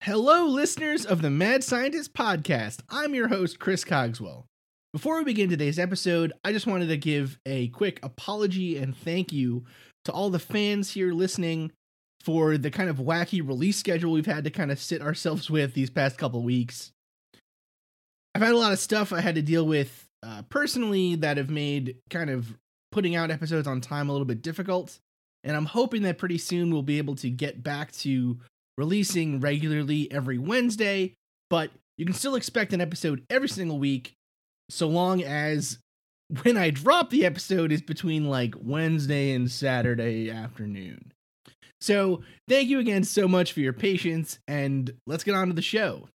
Hello, listeners of the Mad Scientist Podcast. I'm your host, Chris Cogswell. Before we begin today's episode, I just wanted to give a quick apology and thank you to all the fans here listening for the kind of wacky release schedule we've had to kind of sit ourselves with these past couple weeks. I've had a lot of stuff I had to deal with personally that have made kind of putting out episodes on time a little bit difficult, and I'm hoping that pretty soon we'll be able to get back to releasing regularly every Wednesday, but you can still expect an episode every single week, so long as when I drop the episode is between like Wednesday and Saturday afternoon. So thank you again so much for your patience, and let's get on to the show.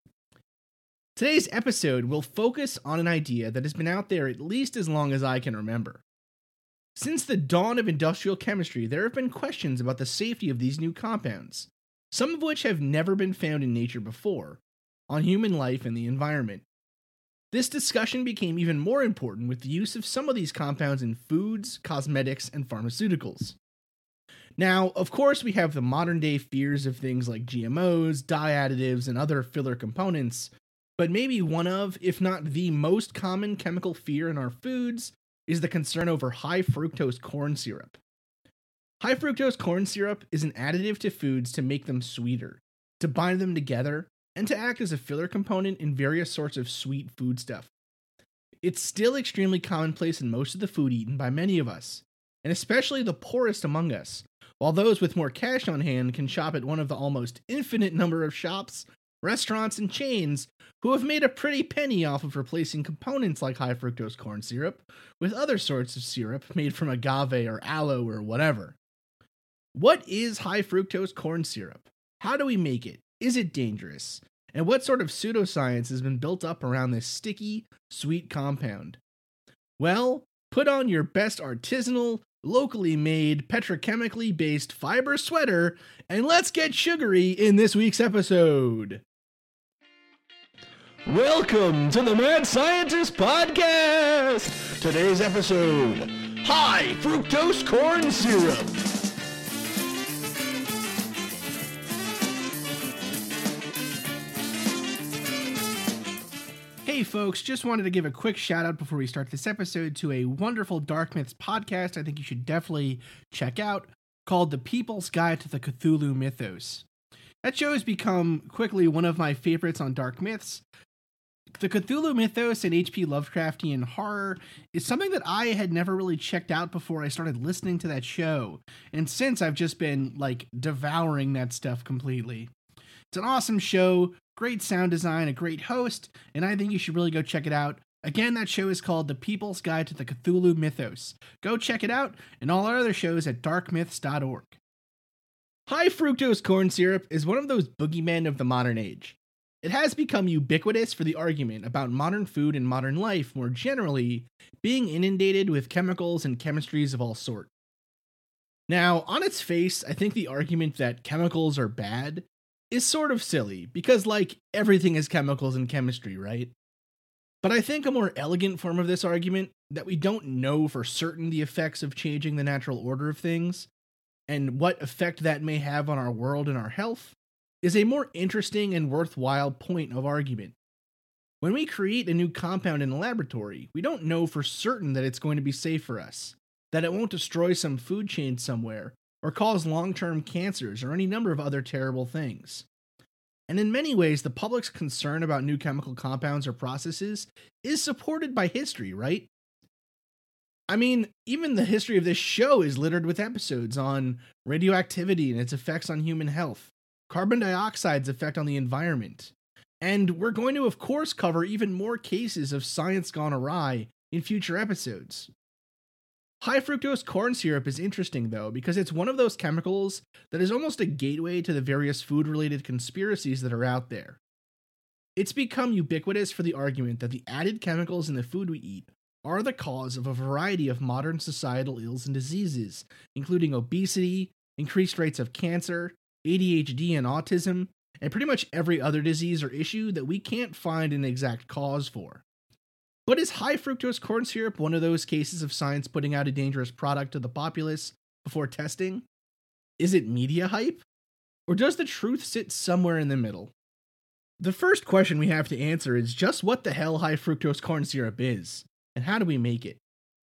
Today's episode will focus on an idea that has been out there at least as long as I can remember. Since the dawn of industrial chemistry, there have been questions about the safety of these new compounds, some of which have never been found in nature before, on human life and the environment. This discussion became even more important with the use of some of these compounds in foods, cosmetics, and pharmaceuticals. Now, of course, we have the modern-day fears of things like GMOs, dye additives, and other filler components, but maybe one of, if not the most common chemical fear in our foods is the concern over high fructose corn syrup. High fructose corn syrup is an additive to foods to make them sweeter, to bind them together, and to act as a filler component in various sorts of sweet foodstuff. It's still extremely commonplace in most of the food eaten by many of us, and especially the poorest among us, while those with more cash on hand can shop at one of the almost infinite number of shops, restaurants, and chains who have made a pretty penny off of replacing components like high fructose corn syrup with other sorts of syrup made from agave or aloe or whatever. What is high fructose corn syrup? How do we make it? Is it dangerous? And what sort of pseudoscience has been built up around this sticky, sweet compound? Well, put on your best artisanal, locally made, petrochemically based fiber sweater, and let's get sugary in this week's episode. Welcome to the Mad Scientist Podcast! Today's episode, high fructose corn syrup. Hey folks, just wanted to give a quick shout out before we start this episode to a wonderful Dark Myths podcast I think you should definitely check out, called The People's Guide to the Cthulhu Mythos. That show has become quickly one of my favorites on Dark Myths. The Cthulhu Mythos and H.P. Lovecraftian horror is something that I had never really checked out before I started listening to that show, and since I've just been, devouring that stuff completely. It's an awesome show, great sound design, a great host, and I think you should really go check it out. Again, that show is called The People's Guide to the Cthulhu Mythos. Go check it out, and all our other shows at darkmyths.org. High fructose corn syrup is one of those boogeymen of the modern age. It has become ubiquitous for the argument about modern food and modern life more generally being inundated with chemicals and chemistries of all sorts. Now, on its face, I think the argument that chemicals are bad is sort of silly, because, everything is chemicals and chemistry, right? But I think a more elegant form of this argument, that we don't know for certain the effects of changing the natural order of things, and what effect that may have on our world and our health, is a more interesting and worthwhile point of argument. When we create a new compound in a laboratory, we don't know for certain that it's going to be safe for us, that it won't destroy some food chain somewhere, or cause long-term cancers or any number of other terrible things. And in many ways, the public's concern about new chemical compounds or processes is supported by history, right? I mean, even the history of this show is littered with episodes on radioactivity and its effects on human health, carbon dioxide's effect on the environment, and we're going to, of course, cover even more cases of science gone awry in future episodes. High fructose corn syrup is interesting, though, because it's one of those chemicals that is almost a gateway to the various food-related conspiracies that are out there. It's become ubiquitous for the argument that the added chemicals in the food we eat are the cause of a variety of modern societal ills and diseases, including obesity, increased rates of cancer, ADHD and autism, and pretty much every other disease or issue that we can't find an exact cause for. But is high fructose corn syrup one of those cases of science putting out a dangerous product to the populace before testing? Is it media hype? Or does the truth sit somewhere in the middle? The first question we have to answer is just what the hell high fructose corn syrup is, and how do we make it?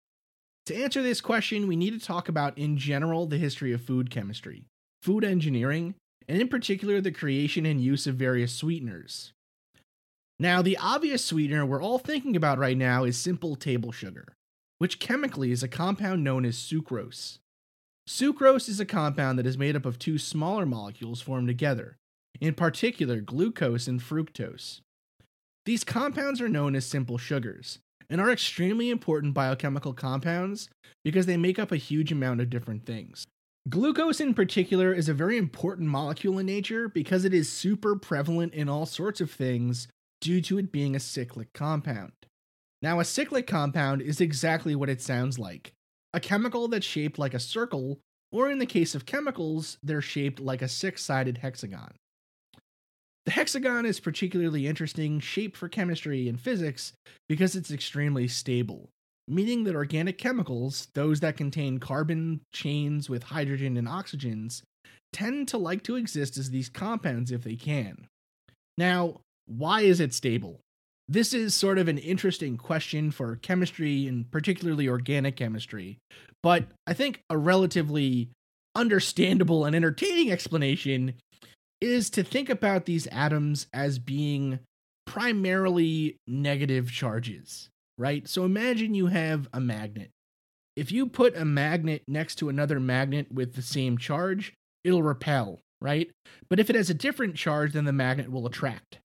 To answer this question, we need to talk about, in general, the history of food chemistry, food engineering, and in particular, the creation and use of various sweeteners. Now, the obvious sweetener we're all thinking about right now is simple table sugar, which chemically is a compound known as sucrose. Sucrose is a compound that is made up of two smaller molecules formed together, in particular glucose and fructose. These compounds are known as simple sugars, and are extremely important biochemical compounds because they make up a huge amount of different things. Glucose in particular is a very important molecule in nature because it is super prevalent in all sorts of things due to it being a cyclic compound. Now, a cyclic compound is exactly what it sounds like, a chemical that's shaped like a circle, or in the case of chemicals, they're shaped like a six-sided hexagon. The hexagon is particularly interesting shape for chemistry and physics because it's extremely stable, meaning that organic chemicals, those that contain carbon chains with hydrogen and oxygens, tend to like to exist as these compounds if they can. Now, why is it stable? This is sort of an interesting question for chemistry and particularly organic chemistry, but I think a relatively understandable and entertaining explanation is to think about these atoms as being primarily negative charges, right? So imagine you have a magnet. If you put a magnet next to another magnet with the same charge, it'll repel, right? But if it has a different charge, then the magnet will attract.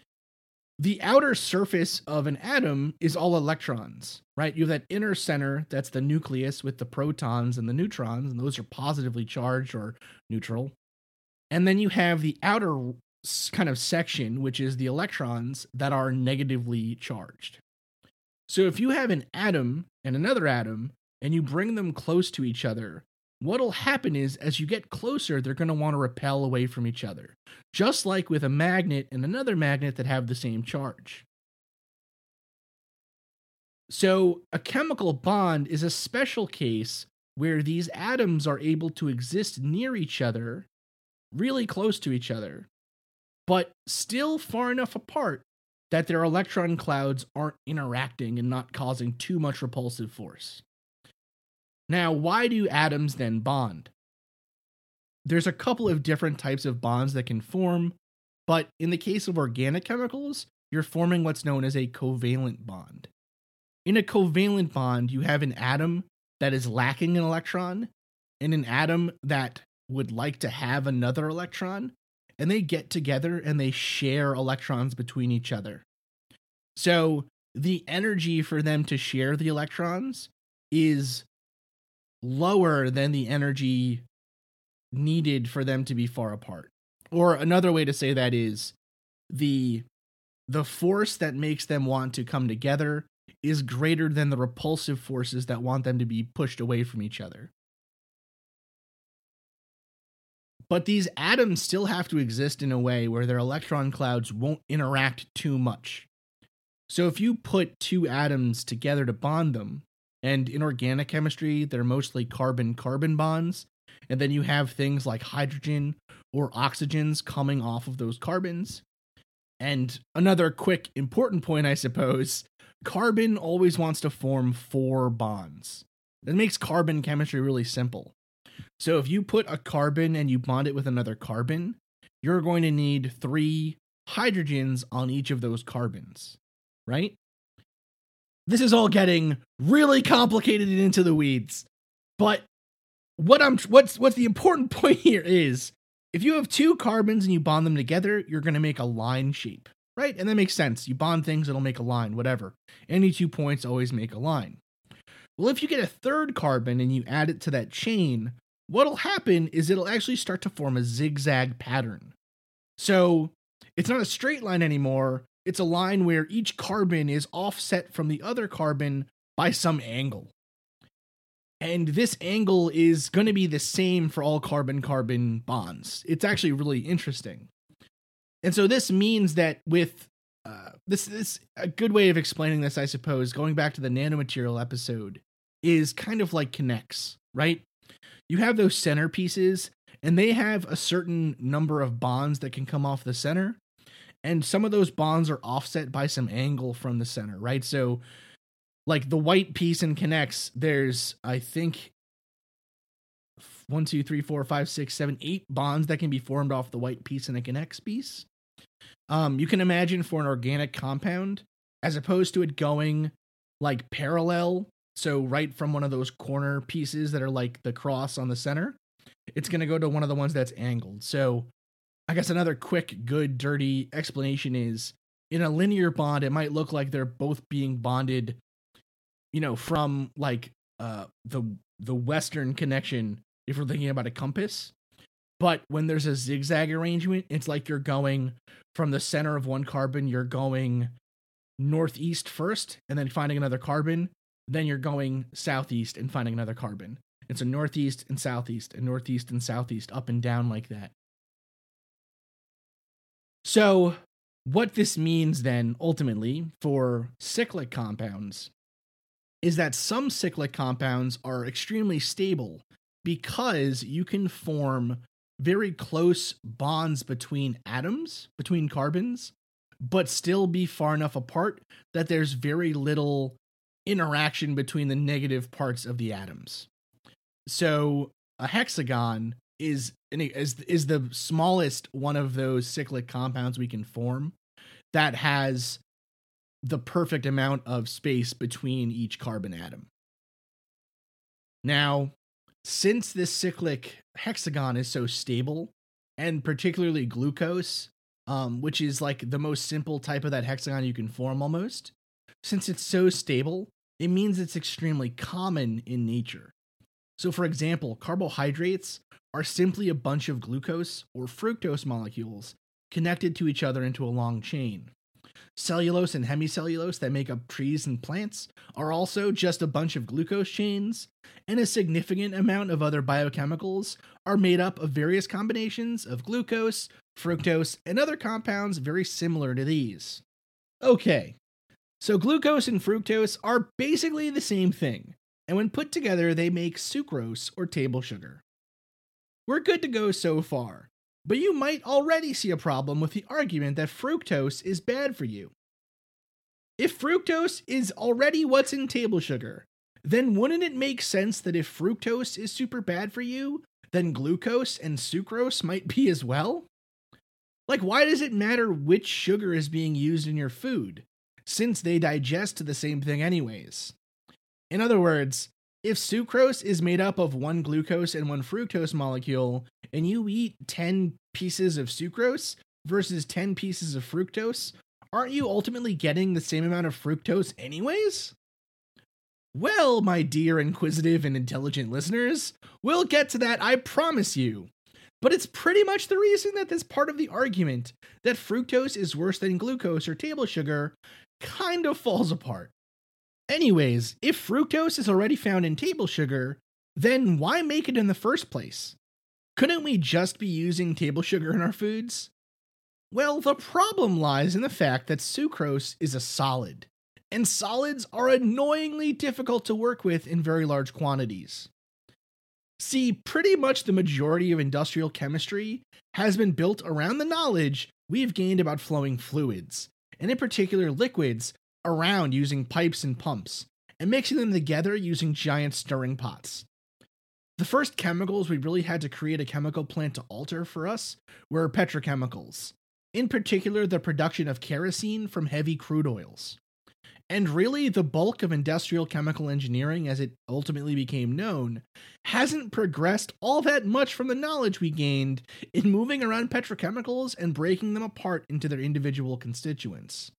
The outer surface of an atom is all electrons, right? You have that inner center, that's the nucleus with the protons and the neutrons, and those are positively charged or neutral. And then you have the outer kind of section, which is the electrons that are negatively charged. So if you have an atom and another atom, and you bring them close to each other, what'll happen is as you get closer, they're going to want to repel away from each other, just like with a magnet and another magnet that have the same charge. So a chemical bond is a special case where these atoms are able to exist near each other, really close to each other, but still far enough apart that their electron clouds aren't interacting and not causing too much repulsive force. Now, why do atoms then bond? There's a couple of different types of bonds that can form, but in the case of organic chemicals, you're forming what's known as a covalent bond. In a covalent bond, you have an atom that is lacking an electron and an atom that would like to have another electron, and they get together and they share electrons between each other. So the energy for them to share the electrons is lower than the energy needed for them to be far apart. Or another way to say that is the force that makes them want to come together is greater than the repulsive forces that want them to be pushed away from each other. But these atoms still have to exist in a way where their electron clouds won't interact too much. So if you put two atoms together to bond them, and in organic chemistry, they're mostly carbon-carbon bonds, and then you have things like hydrogen or oxygens coming off of those carbons. And another quick important point, I suppose, carbon always wants to form 4 bonds. That makes carbon chemistry really simple. So if you put a carbon and you bond it with another carbon, you're going to need 3 hydrogens on each of those carbons, right? This is all getting really complicated and into the weeds. But what's the important point here is if you have 2 carbons and you bond them together, you're going to make a line shape, right? And that makes sense. You bond things, it'll make a line, whatever. Any 2 points always make a line. Well, if you get a 3rd carbon and you add it to that chain, what'll happen is it'll actually start to form a zigzag pattern. So it's not a straight line anymore. It's a line where each carbon is offset from the other carbon by some angle. And this angle is going to be the same for all carbon-carbon bonds. It's actually really interesting. And so this means that with this a good way of explaining this, I suppose, going back to the nanomaterial episode, is kind of like Kinects, right? You have those centerpieces, and they have a certain number of bonds that can come off the center. And some of those bonds are offset by some angle from the center, right? So like the white piece in connects, there's, I think, 1, 2, 3, 4, 5, 6, 7, 8 bonds that can be formed off the white piece in a connects piece. You can imagine for an organic compound, as opposed to it going like parallel, so right from one of those corner pieces that are like the cross on the center, it's going to go to one of the ones that's angled. So I guess another quick, good, dirty explanation is in a linear bond, it might look like they're both being bonded, from like the western connection, if we're thinking about a compass. But when there's a zigzag arrangement, it's like you're going from the center of one carbon, you're going northeast first, and then finding another carbon. Then you're going southeast and finding another carbon. It's a northeast and southeast, and northeast and southeast, up and down like that. So what this means then, ultimately, for cyclic compounds, is that some cyclic compounds are extremely stable because you can form very close bonds between atoms, between carbons, but still be far enough apart that there's very little interaction between the negative parts of the atoms. So a hexagon is the smallest one of those cyclic compounds we can form that has the perfect amount of space between each carbon atom. Now, since this cyclic hexagon is so stable, and particularly glucose, which is like the most simple type of that hexagon you can form almost, since it's so stable, it means it's extremely common in nature. So for example, carbohydrates are simply a bunch of glucose or fructose molecules connected to each other into a long chain. Cellulose and hemicellulose that make up trees and plants are also just a bunch of glucose chains, and a significant amount of other biochemicals are made up of various combinations of glucose, fructose, and other compounds very similar to these. Okay, so glucose and fructose are basically the same thing, and when put together they make sucrose or table sugar. We're good to go so far. But you might already see a problem with the argument that fructose is bad for you. If fructose is already what's in table sugar, then wouldn't it make sense that if fructose is super bad for you, then glucose and sucrose might be as well? Like, why does it matter which sugar is being used in your food, since they digest the same thing anyways? In other words, if sucrose is made up of one glucose and one fructose molecule, and you eat 10 pieces of sucrose versus 10 pieces of fructose, aren't you ultimately getting the same amount of fructose anyways? Well, my dear inquisitive and intelligent listeners, we'll get to that, I promise you. But it's pretty much the reason that this part of the argument that fructose is worse than glucose or table sugar kind of falls apart. Anyways, if fructose is already found in table sugar, then why make it in the first place? Couldn't we just be using table sugar in our foods? Well, the problem lies in the fact that sucrose is a solid, and solids are annoyingly difficult to work with in very large quantities. See, pretty much the majority of industrial chemistry has been built around the knowledge we've gained about flowing fluids, and in particular liquids, around using pipes and pumps, and mixing them together using giant stirring pots. The first chemicals we really had to create a chemical plant to alter for us were petrochemicals, in particular the production of kerosene from heavy crude oils. And really, the bulk of industrial chemical engineering, as it ultimately became known, hasn't progressed all that much from the knowledge we gained in moving around petrochemicals and breaking them apart into their individual constituents.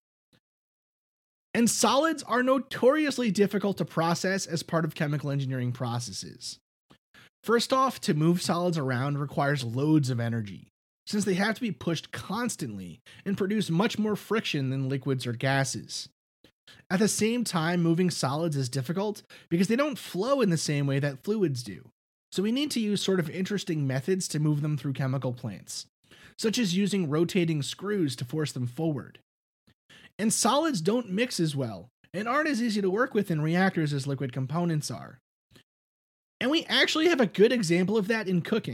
And solids are notoriously difficult to process as part of chemical engineering processes. First off, to move solids around requires loads of energy, since they have to be pushed constantly and produce much more friction than liquids or gases. At the same time, moving solids is difficult because they don't flow in the same way that fluids do, so we need to use sort of interesting methods to move them through chemical plants, such as using rotating screws to force them forward. And solids don't mix as well, and aren't as easy to work with in reactors as liquid components are. And we actually have a good example of that in cooking.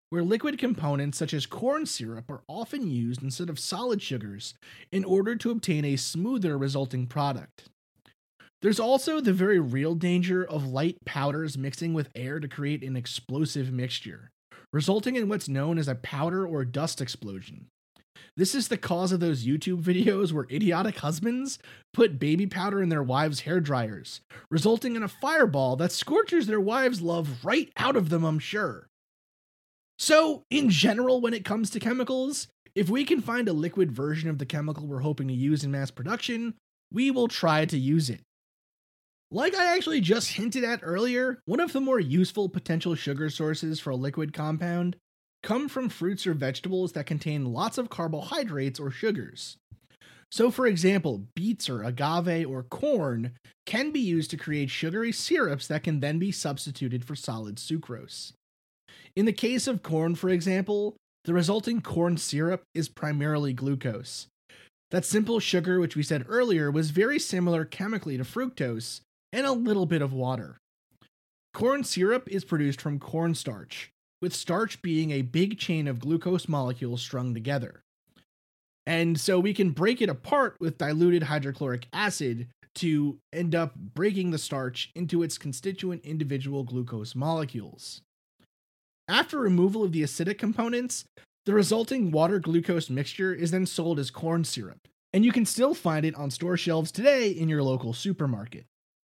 where liquid components such as corn syrup are often used instead of solid sugars in order to obtain a smoother resulting product. There's also the very real danger of light powders mixing with air to create an explosive mixture, resulting in what's known as a powder or dust explosion. This is the cause of those YouTube videos where idiotic husbands put baby powder in their wives' hair dryers, resulting in a fireball that scorches their wives' love right out of them, I'm sure. So, in general, when it comes to chemicals, if we can find a liquid version of the chemical we're hoping to use in mass production, we will try to use it. Like I actually just hinted at earlier, one of the more useful potential sugar sources for a liquid compound come from fruits or vegetables that contain lots of carbohydrates or sugars. So for example, beets or agave or corn can be used to create sugary syrups that can then be substituted for solid sucrose. In the case of corn, for example, the resulting corn syrup is primarily glucose. That simple sugar, which we said earlier, was very similar chemically to fructose and a little bit of water. Corn syrup is produced from cornstarch, with starch being a big chain of glucose molecules strung together. And so we can break it apart with diluted hydrochloric acid to end up breaking the starch into its constituent individual glucose molecules. After removal of the acidic components, the resulting water-glucose mixture is then sold as corn syrup, and you can still find it on store shelves today in your local supermarket.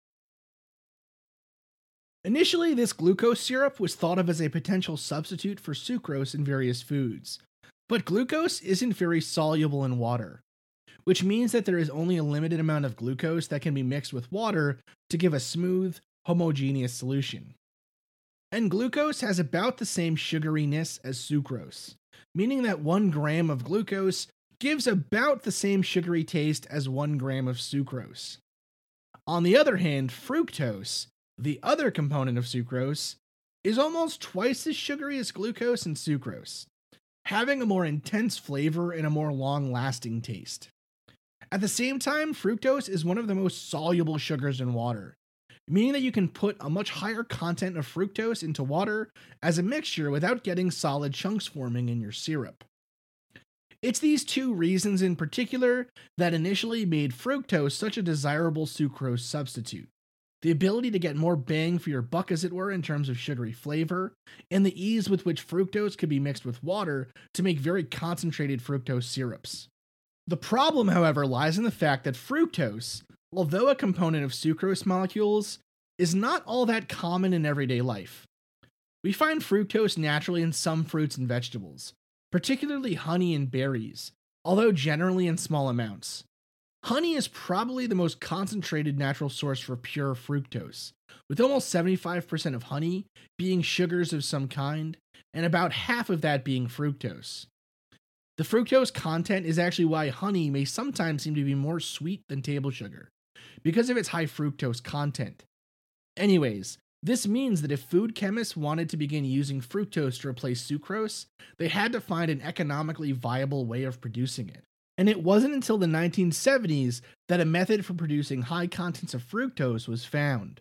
Initially, this glucose syrup was thought of as a potential substitute for sucrose in various foods, but glucose isn't very soluble in water, which means that there is only a limited amount of glucose that can be mixed with water to give a smooth, homogeneous solution. And glucose has about the same sugariness as sucrose, meaning that 1 gram of glucose gives about the same sugary taste as 1 gram of sucrose. On the other hand, fructose, the other component of sucrose, is almost twice as sugary as glucose and sucrose, having a more intense flavor and a more long-lasting taste. At the same time, fructose is one of the most soluble sugars in water, meaning that you can put a much higher content of fructose into water as a mixture without getting solid chunks forming in your syrup. It's these two reasons in particular that initially made fructose such a desirable sucrose substitute. The ability to get more bang for your buck, as it were, in terms of sugary flavor, and the ease with which fructose could be mixed with water to make very concentrated fructose syrups. The problem, however, lies in the fact that fructose, although a component of sucrose molecules, is not all that common in everyday life. We find fructose naturally in some fruits and vegetables, particularly honey and berries, although generally in small amounts. Honey is probably the most concentrated natural source for pure fructose, with almost 75% of honey being sugars of some kind, and about half of that being fructose. The fructose content is actually why honey may sometimes seem to be more sweet than table sugar, because of its high fructose content. Anyways, this means that if food chemists wanted to begin using fructose to replace sucrose, they had to find an economically viable way of producing it. And it wasn't until the 1970s that a method for producing high contents of fructose was found.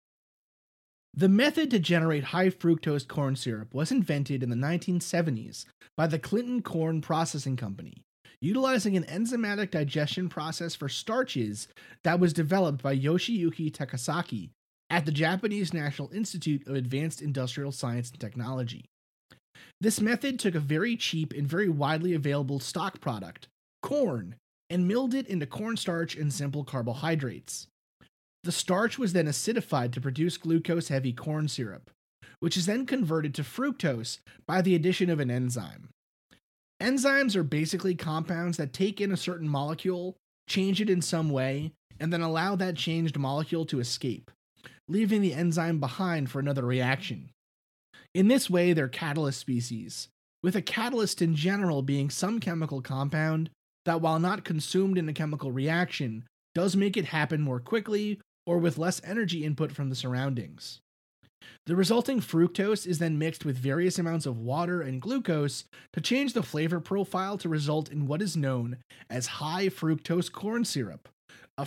The method to generate high fructose corn syrup was invented in the 1970s by the Clinton Corn Processing Company, utilizing an enzymatic digestion process for starches that was developed by Yoshiyuki Takasaki at the Japanese National Institute of Advanced Industrial Science and Technology. This method took a very cheap and very widely available stock product, corn, and milled it into cornstarch and simple carbohydrates. The starch was then acidified to produce glucose-heavy corn syrup, which is then converted to fructose by the addition of an enzyme. Enzymes are basically compounds that take in a certain molecule, change it in some way, and then allow that changed molecule to escape, leaving the enzyme behind for another reaction. In this way, they're catalyst species, with a catalyst in general being some chemical compound that, while not consumed in a chemical reaction, does make it happen more quickly or with less energy input from the surroundings. The resulting fructose is then mixed with various amounts of water and glucose to change the flavor profile to result in what is known as high fructose corn syrup, a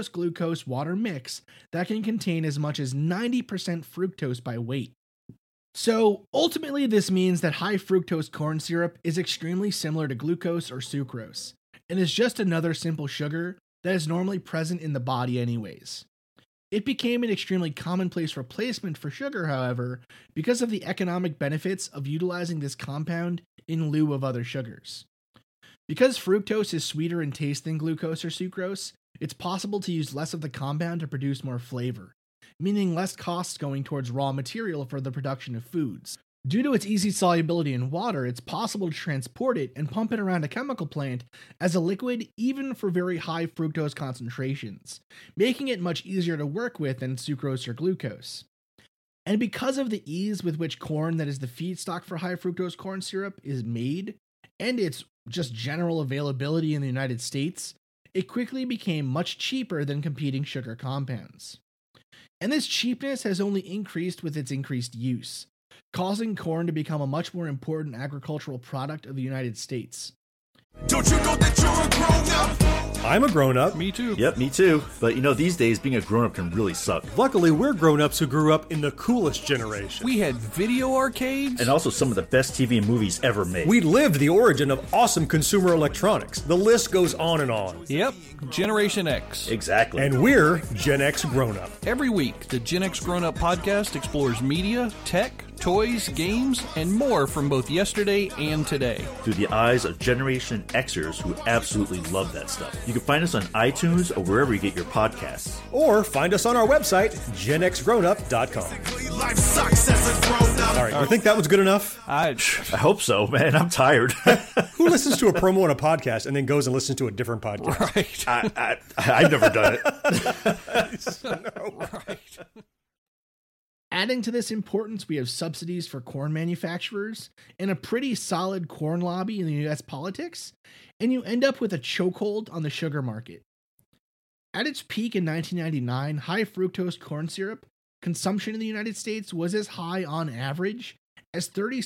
fructose-glucose water mix that can contain as much as 90% fructose by weight. So ultimately, this means that high fructose corn syrup is extremely similar to glucose or sucrose, and is just another simple sugar that is normally present in the body anyways. It became an extremely commonplace replacement for sugar, however, because of the economic benefits of utilizing this compound in lieu of other sugars. Because fructose is sweeter in taste than glucose or sucrose, it's possible to use less of the compound to produce more flavor, meaning less costs going towards raw material for the production of foods. Due to its easy solubility in water, it's possible to transport it and pump it around a chemical plant as a liquid even for very high fructose concentrations, making it much easier to work with than sucrose or glucose. And because of the ease with which corn that is the feedstock for high fructose corn syrup is made, and its just general availability in the United States, it quickly became much cheaper than competing sugar compounds. And this cheapness has only increased with its increased use, causing corn to become a much more important agricultural product of the United States. Don't you know that you're a grown-up? I'm a grown-up. Me too. Yep, me too. But these days being a grown-up can really suck. Luckily, we're grown-ups who grew up in the coolest generation. We had video arcades. And also some of the best TV and movies ever made. We lived the origin of awesome consumer electronics. The list goes on and on. Yep, Generation X. Exactly. And we're Gen X grown-up. Every week, the Gen X Grown Up podcast explores media, tech, toys, games, and more from both yesterday and today. Through the eyes of Generation Xers who absolutely love that stuff. You can find us on iTunes or wherever you get your podcasts. Or find us on our website, genxgrownup.com. Life sucks as a grown-up. All right, you think that was good enough? I hope so, man. I'm tired. Who listens to a promo on a podcast and then goes and listens to a different podcast? Right. I've never done it. Right. Adding to this importance, we have subsidies for corn manufacturers and a pretty solid corn lobby in the US politics, and you end up with a chokehold on the sugar market. At its peak in 1999, high fructose corn syrup consumption in the United States was as high on average as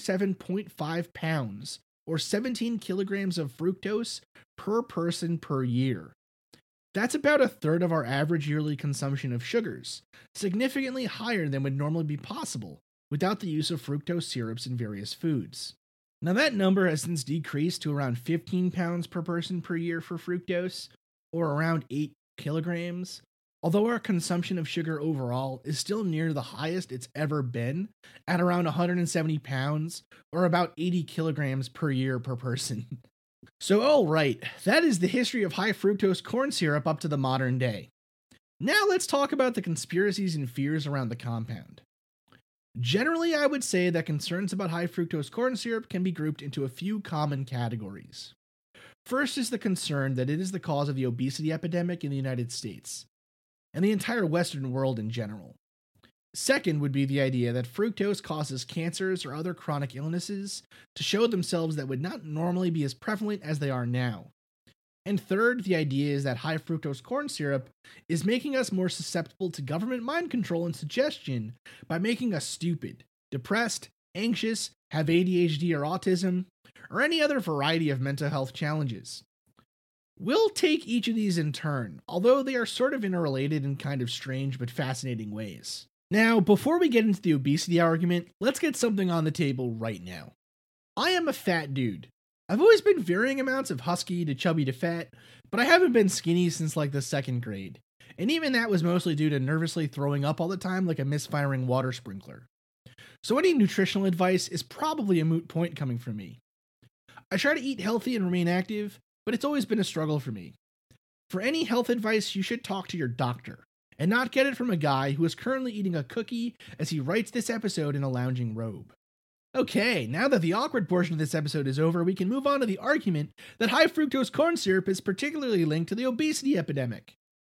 37.5 pounds, or 17 kilograms of fructose per person per year. That's about a third of our average yearly consumption of sugars, significantly higher than would normally be possible without the use of fructose syrups in various foods. Now that number has since decreased to around 15 pounds per person per year for fructose, or around 8 kilograms, although our consumption of sugar overall is still near the highest it's ever been, at around 170 pounds, or about 80 kilograms per year per person. So, all right, that is the history of high fructose corn syrup up to the modern day. Now let's talk about the conspiracies and fears around the compound. Generally, I would say that concerns about high fructose corn syrup can be grouped into a few common categories. First is the concern that it is the cause of the obesity epidemic in the United States, and the entire Western world in general. Second would be the idea that fructose causes cancers or other chronic illnesses to show themselves that would not normally be as prevalent as they are now. And third, the idea is that high fructose corn syrup is making us more susceptible to government mind control and suggestion by making us stupid, depressed, anxious, have ADHD or autism, or any other variety of mental health challenges. We'll take each of these in turn, although they are sort of interrelated in kind of strange but fascinating ways. Now, before we get into the obesity argument, let's get something on the table right now. I am a fat dude. I've always been varying amounts of husky to chubby to fat, but I haven't been skinny since like the second grade. And even that was mostly due to nervously throwing up all the time like a misfiring water sprinkler. So any nutritional advice is probably a moot point coming from me. I try to eat healthy and remain active, but it's always been a struggle for me. For any health advice, you should talk to your doctor, and not get it from a guy who is currently eating a cookie as he writes this episode in a lounging robe. Okay, now that the awkward portion of this episode is over, we can move on to the argument that high fructose corn syrup is particularly linked to the obesity epidemic.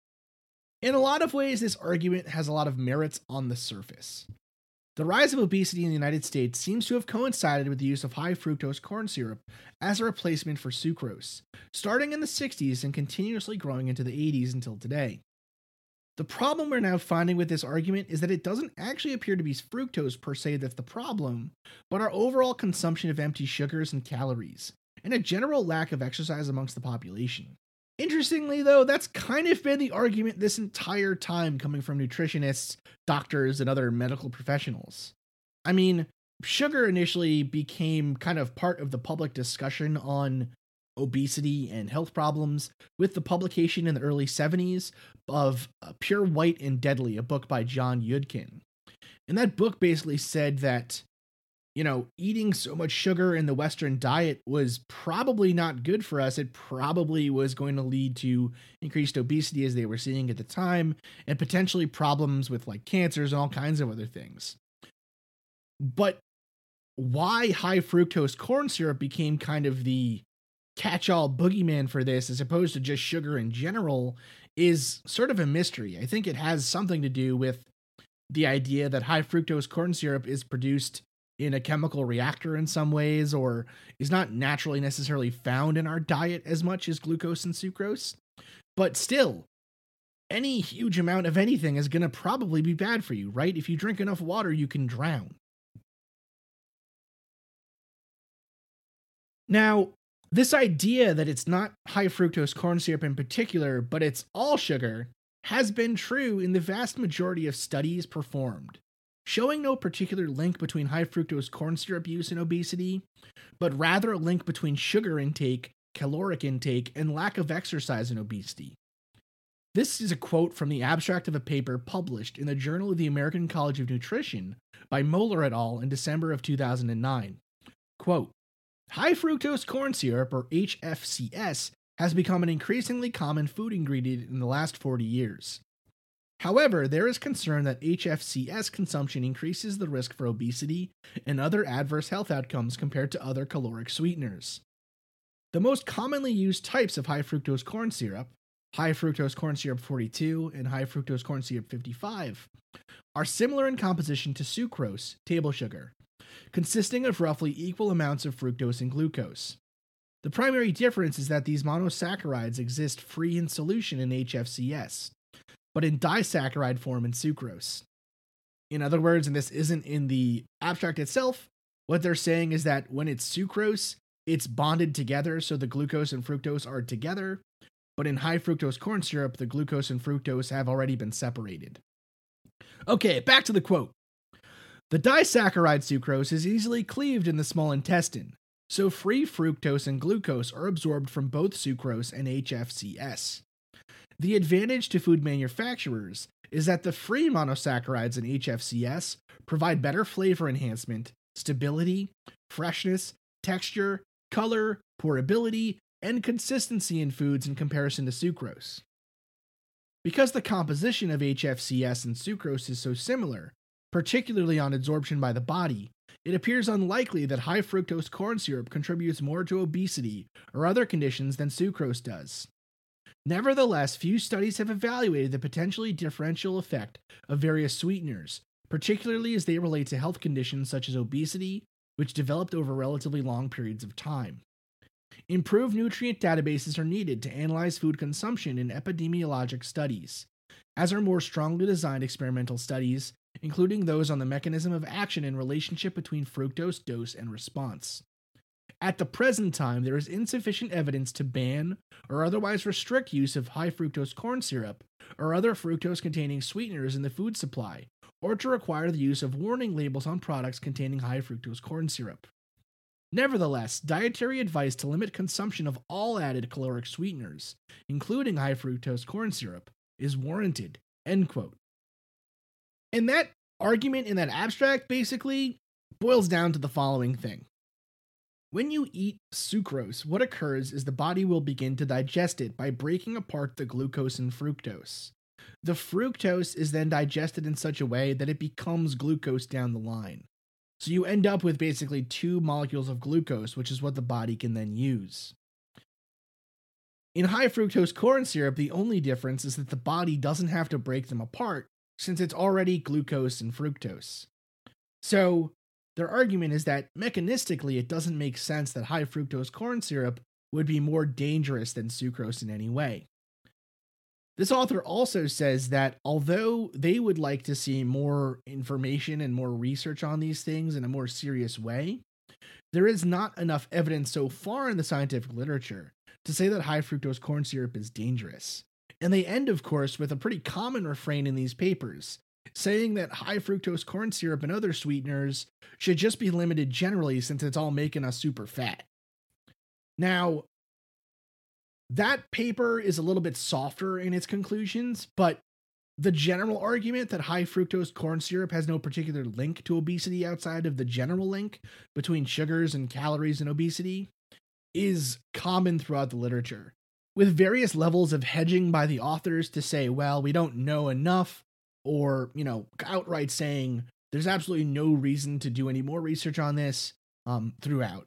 In a lot of ways, this argument has a lot of merits on the surface. The rise of obesity in the United States seems to have coincided with the use of high fructose corn syrup as a replacement for sucrose, starting in the 60s and continuously growing into the 80s until today. The problem we're now finding with this argument is that it doesn't actually appear to be fructose per se that's the problem, but our overall consumption of empty sugars and calories, and a general lack of exercise amongst the population. Interestingly, though, that's kind of been the argument this entire time coming from nutritionists, doctors, and other medical professionals. I mean, sugar initially became kind of part of the public discussion on obesity and health problems with the publication in the early 70s of Pure White and Deadly, a book by John Yudkin. And that book basically said that, eating so much sugar in the Western diet was probably not good for us. It probably was going to lead to increased obesity as they were seeing at the time, and potentially problems with like cancers and all kinds of other things. But why high fructose corn syrup became kind of the catch-all boogeyman for this, as opposed to just sugar in general, is sort of a mystery. I think it has something to do with the idea that high fructose corn syrup is produced in a chemical reactor in some ways, or is not naturally necessarily found in our diet as much as glucose and sucrose. But still, any huge amount of anything is going to probably be bad for you, right? If you drink enough water, you can drown. Now, this idea that it's not high fructose corn syrup in particular, but it's all sugar, has been true in the vast majority of studies performed, showing no particular link between high fructose corn syrup use and obesity, but rather a link between sugar intake, caloric intake, and lack of exercise and obesity. This is a quote from the abstract of a paper published in the Journal of the American College of Nutrition by Moeller et al. In December of 2009. Quote, "High fructose corn syrup, or HFCS, has become an increasingly common food ingredient in the last 40 years. However, there is concern that HFCS consumption increases the risk for obesity and other adverse health outcomes compared to other caloric sweeteners. The most commonly used types of high fructose corn syrup, high fructose corn syrup 42 and high fructose corn syrup 55, are similar in composition to sucrose, table sugar, consisting of roughly equal amounts of fructose and glucose. The primary difference is that these monosaccharides exist free in solution in HFCS, but in disaccharide form in sucrose. In other words, and this isn't in the abstract itself, what they're saying is that when it's sucrose, it's bonded together so the glucose and fructose are together, but in high fructose corn syrup, the glucose and fructose have already been separated." Okay, back to the quote. "The disaccharide sucrose is easily cleaved in the small intestine, so free fructose and glucose are absorbed from both sucrose and HFCS. The advantage to food manufacturers is that the free monosaccharides in HFCS provide better flavor enhancement, stability, freshness, texture, color, pourability, and consistency in foods in comparison to sucrose. Because the composition of HFCS and sucrose is so similar, particularly on absorption by the body, it appears unlikely that high fructose corn syrup contributes more to obesity or other conditions than sucrose does. Nevertheless, few studies have evaluated the potentially differential effect of various sweeteners, particularly as they relate to health conditions such as obesity, which developed over relatively long periods of time. Improved nutrient databases are needed to analyze food consumption in epidemiologic studies, as are more strongly designed experimental studies, including those on the mechanism of action and relationship between fructose dose and response. At the present time, there is insufficient evidence to ban or otherwise restrict use of high fructose corn syrup or other fructose-containing sweeteners in the food supply, or to require the use of warning labels on products containing high fructose corn syrup. Nevertheless, dietary advice to limit consumption of all added caloric sweeteners, including high fructose corn syrup, is warranted." End quote. And that argument in that abstract basically boils down to the following thing. When you eat sucrose, what occurs is the body will begin to digest it by breaking apart the glucose and fructose. The fructose is then digested in such a way that it becomes glucose down the line. So you end up with basically 2 molecules of glucose, which is what the body can then use. In high fructose corn syrup, the only difference is that the body doesn't have to break them apart, since it's already glucose and fructose. So their argument is that mechanistically it doesn't make sense that high fructose corn syrup would be more dangerous than sucrose in any way. This author also says that although they would like to see more information and more research on these things in a more serious way, there is not enough evidence so far in the scientific literature to say that high fructose corn syrup is dangerous. And they end, of course, with a pretty common refrain in these papers, saying that high fructose corn syrup and other sweeteners should just be limited generally since it's all making us super fat. Now, that paper is a little bit softer in its conclusions, but the general argument that high fructose corn syrup has no particular link to obesity outside of the general link between sugars and calories and obesity is common throughout the literature, with various levels of hedging by the authors to say, well, we don't know enough, or, outright saying there's absolutely no reason to do any more research on this throughout.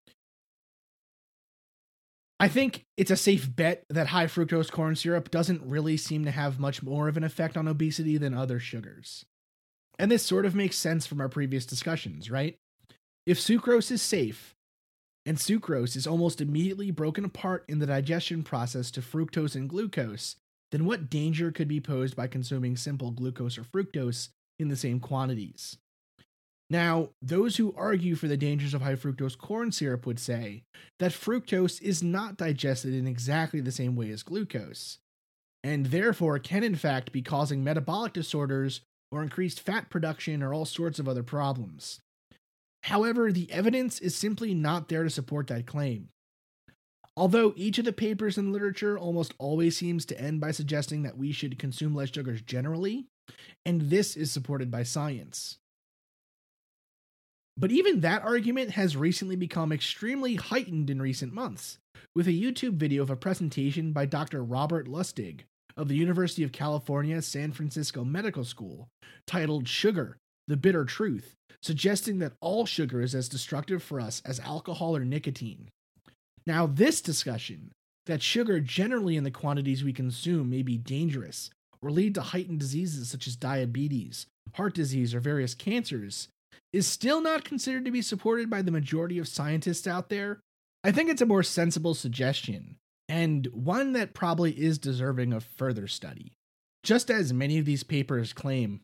I think it's a safe bet that high fructose corn syrup doesn't really seem to have much more of an effect on obesity than other sugars. And this sort of makes sense from our previous discussions, right? If sucrose is safe, and sucrose is almost immediately broken apart in the digestion process to fructose and glucose, then what danger could be posed by consuming simple glucose or fructose in the same quantities? Now, those who argue for the dangers of high fructose corn syrup would say that fructose is not digested in exactly the same way as glucose, and therefore can in fact be causing metabolic disorders or increased fat production or all sorts of other problems. However, the evidence is simply not there to support that claim. Although each of the papers in literature almost always seems to end by suggesting that we should consume less sugars generally, and this is supported by science. But even that argument has recently become extremely heightened in recent months, with a YouTube video of a presentation by Dr. Robert Lustig of the University of California, San Francisco Medical School, titled Sugar, the Bitter Truth, suggesting that all sugar is as destructive for us as alcohol or nicotine. Now, this discussion, that sugar generally in the quantities we consume may be dangerous or lead to heightened diseases such as diabetes, heart disease, or various cancers, is still not considered to be supported by the majority of scientists out there. I think it's a more sensible suggestion, and one that probably is deserving of further study, just as many of these papers claim.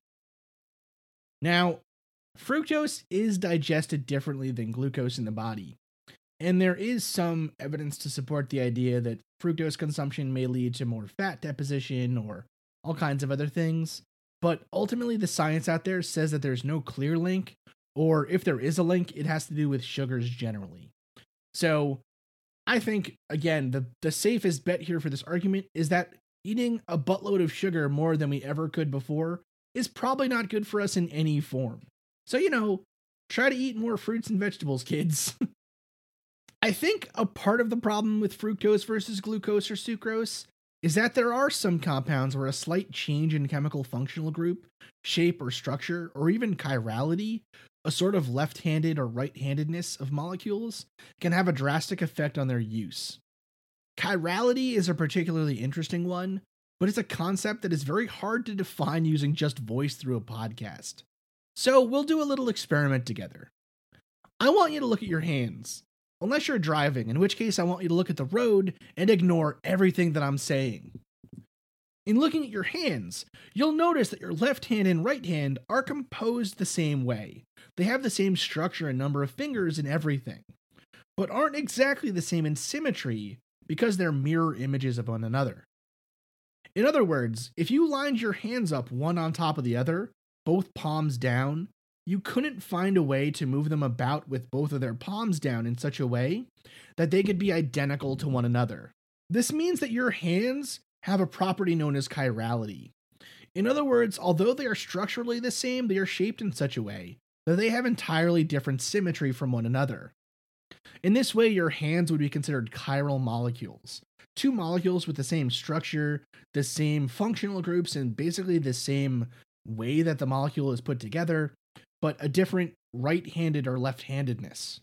Now, fructose is digested differently than glucose in the body, and there is some evidence to support the idea that fructose consumption may lead to more fat deposition or all kinds of other things, but ultimately the science out there says that there's no clear link, or if there is a link, it has to do with sugars generally. So I think, again, the safest bet here for this argument is that eating a buttload of sugar more than we ever could before is probably not good for us in any form. So, try to eat more fruits and vegetables, kids. I think a part of the problem with fructose versus glucose or sucrose is that there are some compounds where a slight change in chemical functional group, shape or structure, or even chirality, a sort of left-handed or right-handedness of molecules, can have a drastic effect on their use. Chirality is a particularly interesting one, but it's a concept that is very hard to define using just voice through a podcast. So we'll do a little experiment together. I want you to look at your hands, unless you're driving, in which case I want you to look at the road and ignore everything that I'm saying. In looking at your hands, you'll notice that your left hand and right hand are composed the same way. They have the same structure and number of fingers and everything, but aren't exactly the same in symmetry because they're mirror images of one another. In other words, if you lined your hands up one on top of the other, both palms down, you couldn't find a way to move them about with both of their palms down in such a way that they could be identical to one another. This means that your hands have a property known as chirality. In other words, although they are structurally the same, they are shaped in such a way that they have entirely different symmetry from one another. In this way, your hands would be considered chiral molecules. Two molecules with the same structure, the same functional groups, and basically the same way that the molecule is put together, but a different right-handed or left-handedness.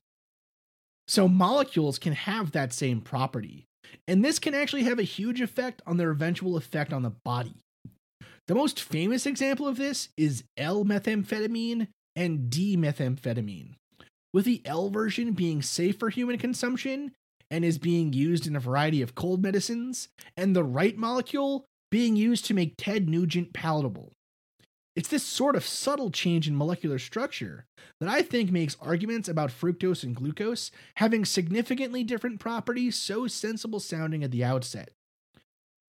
So molecules can have that same property, and this can actually have a huge effect on their eventual effect on the body. The most famous example of this is L-methamphetamine and D-methamphetamine, with the L version being safe for human consumption and is being used in a variety of cold medicines, and the right molecule being used to make Ted Nugent palatable. It's this sort of subtle change in molecular structure that I think makes arguments about fructose and glucose having significantly different properties so sensible sounding at the outset.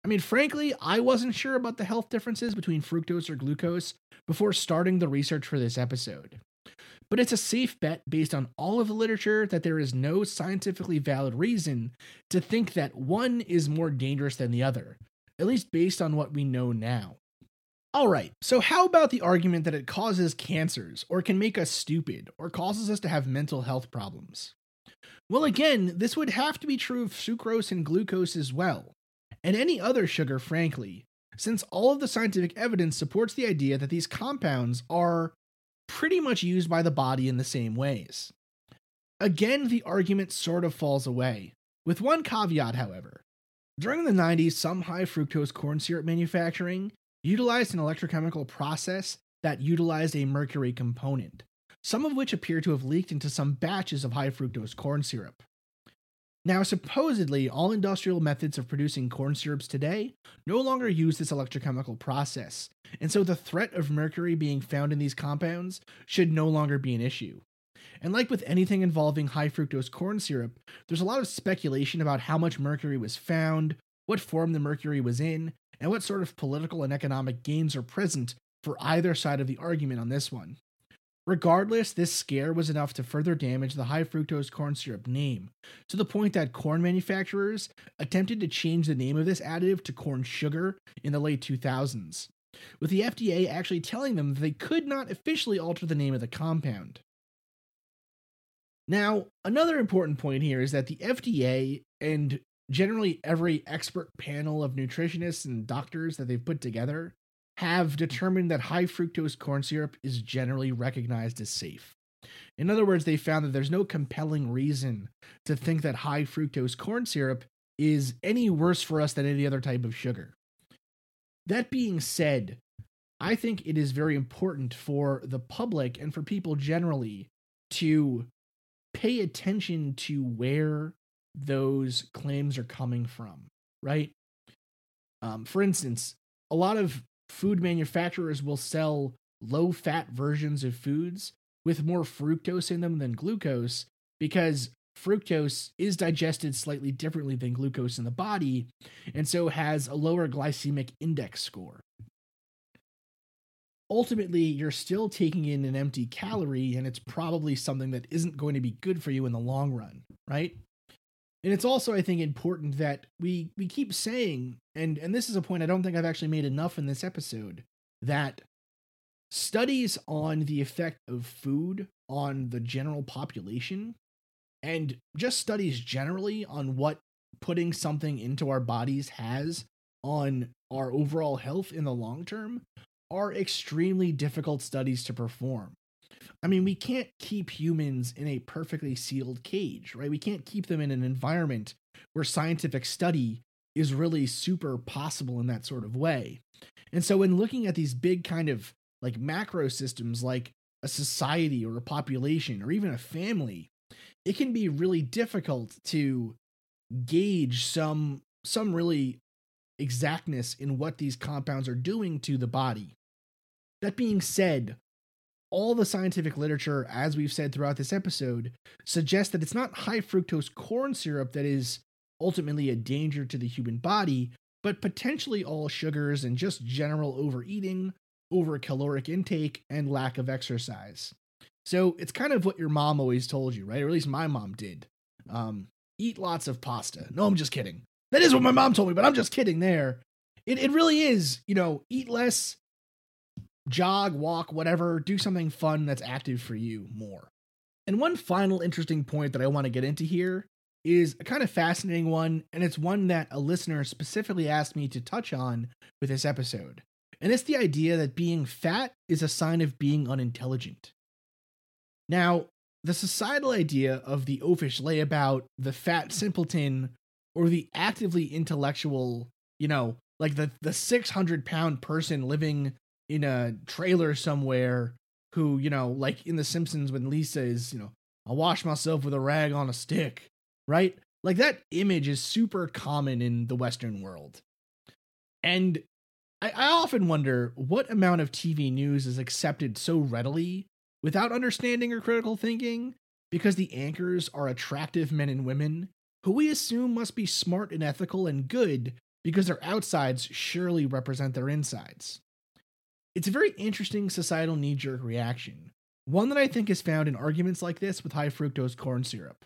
I mean, frankly, I wasn't sure about the health differences between fructose or glucose before starting the research for this episode. But it's a safe bet based on all of the literature that there is no scientifically valid reason to think that one is more dangerous than the other, at least based on what we know now. Alright, so how about the argument that it causes cancers, or can make us stupid, or causes us to have mental health problems? Well, again, this would have to be true of sucrose and glucose as well, and any other sugar, frankly, since all of the scientific evidence supports the idea that these compounds are pretty much used by the body in the same ways. Again, the argument sort of falls away, with one caveat, however. During the 90s, some high fructose corn syrup manufacturing utilized an electrochemical process that utilized a mercury component, some of which appear to have leaked into some batches of high fructose corn syrup. Now, supposedly, all industrial methods of producing corn syrups today no longer use this electrochemical process, and so the threat of mercury being found in these compounds should no longer be an issue. And like with anything involving high fructose corn syrup, there's a lot of speculation about how much mercury was found, what form the mercury was in, and what sort of political and economic gains are present for either side of the argument on this one. Regardless, this scare was enough to further damage the high fructose corn syrup name, to the point that corn manufacturers attempted to change the name of this additive to corn sugar in the late 2000s, with the FDA actually telling them that they could not officially alter the name of the compound. Now, another important point here is that the FDA and generally every expert panel of nutritionists and doctors that they've put together have determined that high fructose corn syrup is generally recognized as safe. In other words, they found that there's no compelling reason to think that high fructose corn syrup is any worse for us than any other type of sugar. That being said, I think it is very important for the public and for people generally to pay attention to where those claims are coming from, right? For instance, a lot of food manufacturers will sell low-fat versions of foods with more fructose in them than glucose because fructose is digested slightly differently than glucose in the body and so has a lower glycemic index score. Ultimately, you're still taking in an empty calorie, and it's probably something that isn't going to be good for you in the long run, right? And it's also, I think, important that we keep saying, and this is a point I don't think I've actually made enough in this episode, that studies on the effect of food on the general population, and just studies generally on what putting something into our bodies has on our overall health in the long term, are extremely difficult studies to perform. I mean, we can't keep humans in a perfectly sealed cage, right? We can't keep them in an environment where scientific study is really super possible in that sort of way. And so when looking at these big kind of like macro systems like a society or a population or even a family, it can be really difficult to gauge some really exactness in what these compounds are doing to the body. That being said, all the scientific literature, as we've said throughout this episode, suggests that it's not high fructose corn syrup that is ultimately a danger to the human body, but potentially all sugars and just general overeating, overcaloric intake, and lack of exercise. So it's kind of what your mom always told you, right? Or at least my mom did. Eat lots of pasta. No, I'm just kidding. That is what my mom told me, but I'm just kidding there. It really is, eat less, jog, walk, whatever, do something fun that's active for you more. And one final interesting point that I want to get into here is a kind of fascinating one, and it's one that a listener specifically asked me to touch on with this episode. And it's the idea that being fat is a sign of being unintelligent. Now, the societal idea of the oafish layabout, the fat simpleton, or the actively intellectual, like the 600-pound person living in a trailer somewhere who, like in The Simpsons when Lisa is, I'll wash myself with a rag on a stick, right? Like that image is super common in the Western world. And I often wonder what amount of TV news is accepted so readily without understanding or critical thinking because the anchors are attractive men and women who we assume must be smart and ethical and good because their outsides surely represent their insides. It's a very interesting societal knee-jerk reaction, one that I think is found in arguments like this with high fructose corn syrup.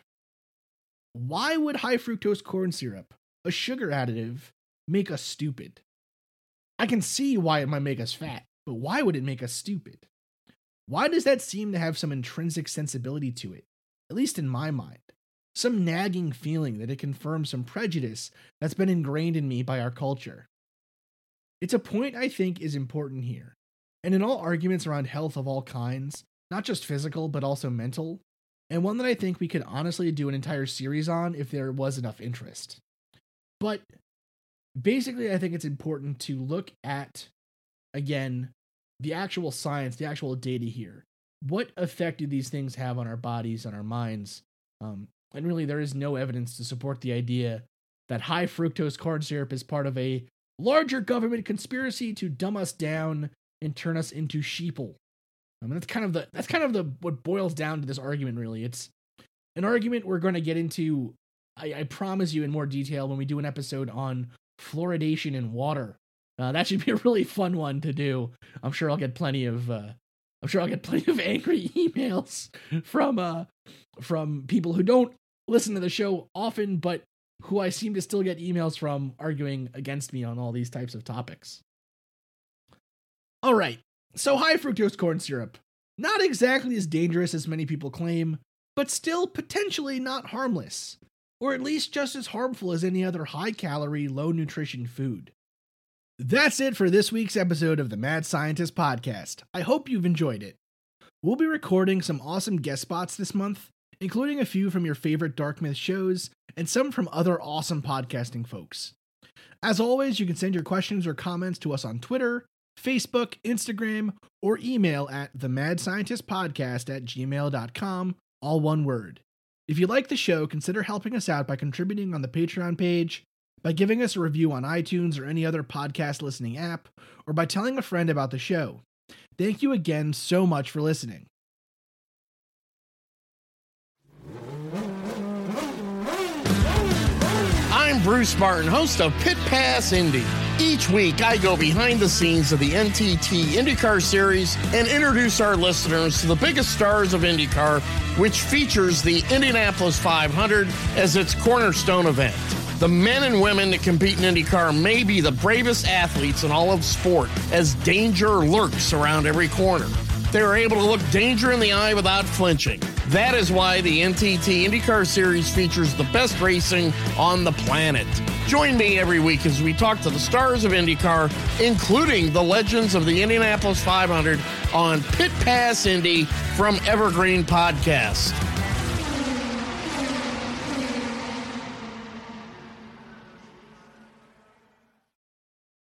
Why would high fructose corn syrup, a sugar additive, make us stupid? I can see why it might make us fat, but why would it make us stupid? Why does that seem to have some intrinsic sensibility to it, at least in my mind? Some nagging feeling that it confirms some prejudice that's been ingrained in me by our culture. It's a point I think is important here, and in all arguments around health of all kinds, not just physical, but also mental, and one that I think we could honestly do an entire series on if there was enough interest. But basically, I think it's important to look at, again, the actual science, the actual data here. What effect do these things have on our bodies, on our minds? And really, there is no evidence to support the idea that high fructose corn syrup is part of a larger government conspiracy to dumb us down and turn us into sheeple. I mean, that's kind of the what boils down to this argument. Really, it's an argument we're going to get into. I promise you in more detail when we do an episode on fluoridation in water. That should be a really fun one to do. I'm sure I'll get plenty of angry emails from people who don't listen to the show often, but who I seem to still get emails from arguing against me on all these types of topics. All right, so high fructose corn syrup, not exactly as dangerous as many people claim, but still potentially not harmless, or at least just as harmful as any other high-calorie, low-nutrition food. That's it for this week's episode of the Mad Scientist Podcast. I hope you've enjoyed it. We'll be recording some awesome guest spots this month, including a few from your favorite Dark Myth shows, and some from other awesome podcasting folks. As always, you can send your questions or comments to us on Twitter, Facebook, Instagram, or email at themadscientistpodcast@gmail.com, all one word. If you like the show, consider helping us out by contributing on the Patreon page, by giving us a review on iTunes or any other podcast listening app, or by telling a friend about the show. Thank you again so much for listening. I'm Bruce Martin, host of Pit Pass Indy. Each week, I go behind the scenes of the NTT IndyCar Series and introduce our listeners to the biggest stars of IndyCar, which features the Indianapolis 500 as its cornerstone event. The men and women that compete in IndyCar may be the bravest athletes in all of sport, as danger lurks around every corner. They are able to look danger in the eye without flinching. That is why the NTT IndyCar Series features the best racing on the planet. Join me every week as we talk to the stars of IndyCar, including the legends of the Indianapolis 500 on Pit Pass Indy from Evergreen Podcast.